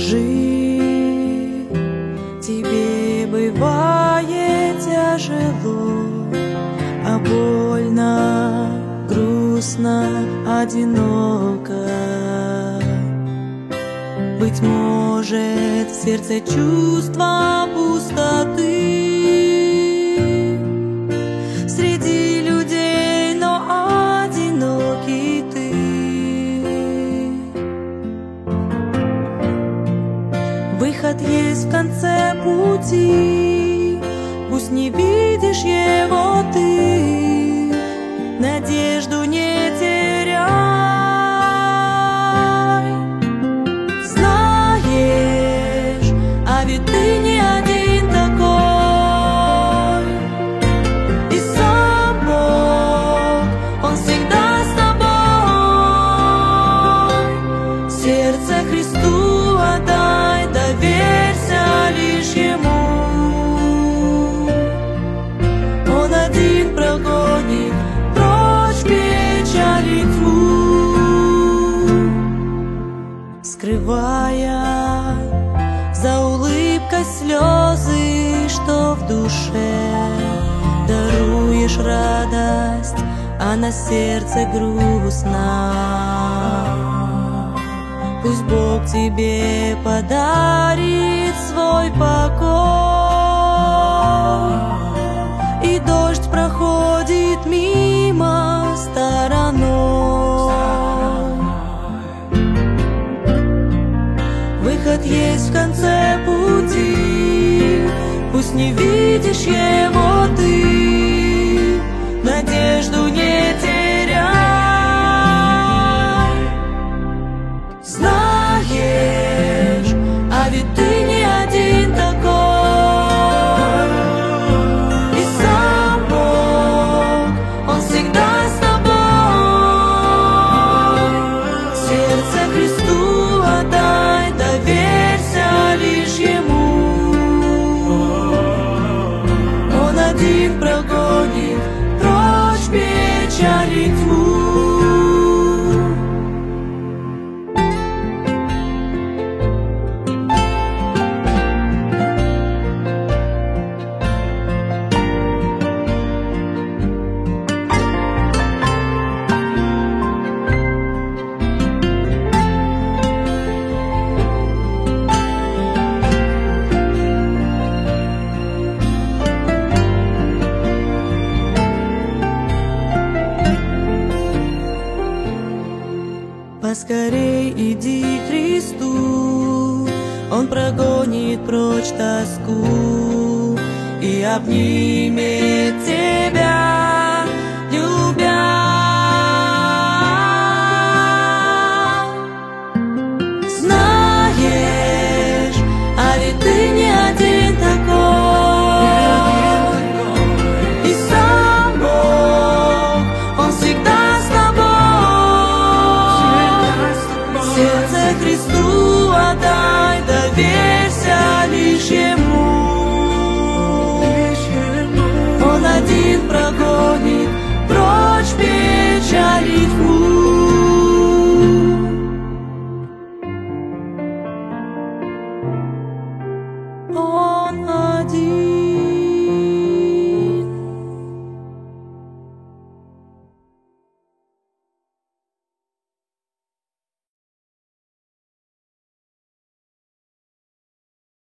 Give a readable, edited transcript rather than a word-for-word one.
Скажи, тебе бывает тяжело, а больно, грустно, одиноко. Быть может, в сердце чувство пустоты, среди людей, но одинокий ты. Выход есть в конце пути, пусть не видишь его ты, надежду не теряй. Знаешь, а ведь ты не один такой, и сам Бог, Он всегда с тобой. Сердце Христу отдай, доверься лишь Ему. Он один прогонит прочь печаль и тьму, скрывая за улыбкой слезы, что в душе. Даруешь радость, а на сердце грустно. Пусть Бог тебе подарит свой покой, и дождь проходит мимо стороной. Выход есть в конце пути, пусть не видишь его ты, надежду не теряй. Знаешь, а ведь ты не один такой, и сам Бог, Он всегда с тобой. Сердце Христу отдай, доверься лишь Ему. Он один прогонит прочь печаль и тьму. Поскорей иди к Христу, Он прогонит прочь тоску и обнимет тебя, любя. Знаешь, а ведь ты не один такой, и сам Бог, Он всегда с тобой. Сердце Христу отдай, доверься лишь Ему. Он один прогонит прочь печаль и тьму. Он один.